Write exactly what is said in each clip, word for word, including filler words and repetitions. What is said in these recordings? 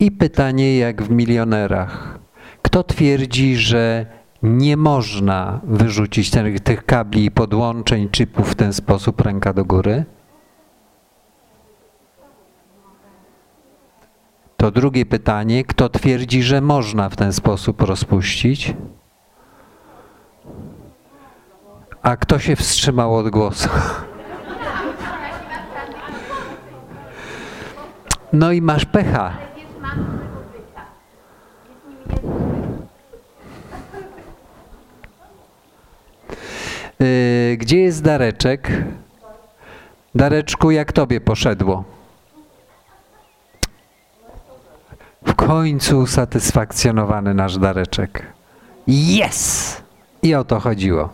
I pytanie jak w Milionerach. Kto twierdzi, że nie można wyrzucić tych, tych kabli i podłączeń, chipów w ten sposób, ręka do góry? To drugie pytanie. Kto twierdzi, że można w ten sposób rozpuścić? A kto się wstrzymał od głosu? No i masz pecha. Yy, gdzie jest Dareczek? Dareczku, jak tobie poszedło? W końcu usatysfakcjonowany nasz Dareczek. Yes! I o to chodziło.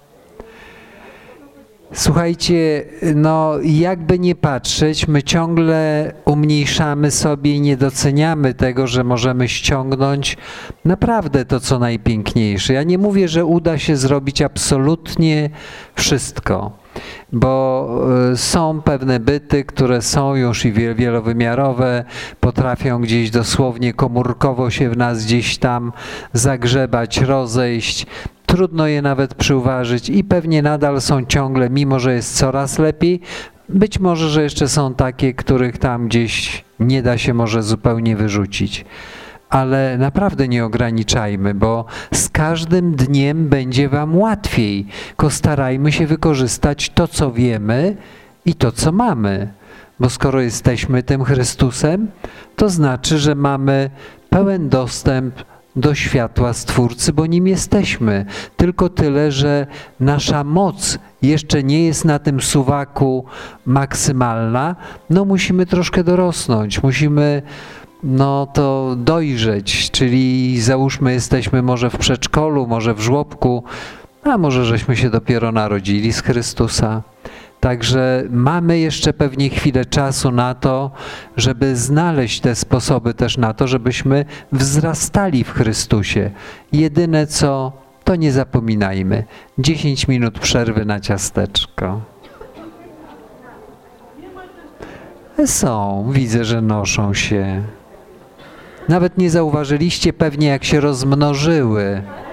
Słuchajcie, no jakby nie patrzeć, my ciągle umniejszamy sobie i nie doceniamy tego, że możemy ściągnąć naprawdę to, co najpiękniejsze. Ja nie mówię, że uda się zrobić absolutnie wszystko, bo są pewne byty, które są już i wielowymiarowe, potrafią gdzieś dosłownie komórkowo się w nas gdzieś tam zagrzebać, rozejść. Trudno je nawet przyuważyć i pewnie nadal są ciągle, mimo że jest coraz lepiej, być może, że jeszcze są takie, których tam gdzieś nie da się może zupełnie wyrzucić. Ale naprawdę nie ograniczajmy, bo z każdym dniem będzie wam łatwiej. Tylko starajmy się wykorzystać to, co wiemy i to, co mamy. Bo skoro jesteśmy tym Chrystusem, to znaczy, że mamy pełen dostęp do światła Stwórcy, bo nim jesteśmy. Tylko tyle, że nasza moc jeszcze nie jest na tym suwaku maksymalna. No musimy troszkę dorosnąć, musimy no to dojrzeć, czyli załóżmy jesteśmy może w przedszkolu, może w żłobku, a może żeśmy się dopiero narodzili z Chrystusa. Także mamy jeszcze pewnie chwilę czasu na to, żeby znaleźć te sposoby też na to, żebyśmy wzrastali w Chrystusie. Jedyne co, to nie zapominajmy. dziesięć minut przerwy na ciasteczko. Są, widzę, że noszą się. Nawet nie zauważyliście pewnie, jak się rozmnożyły.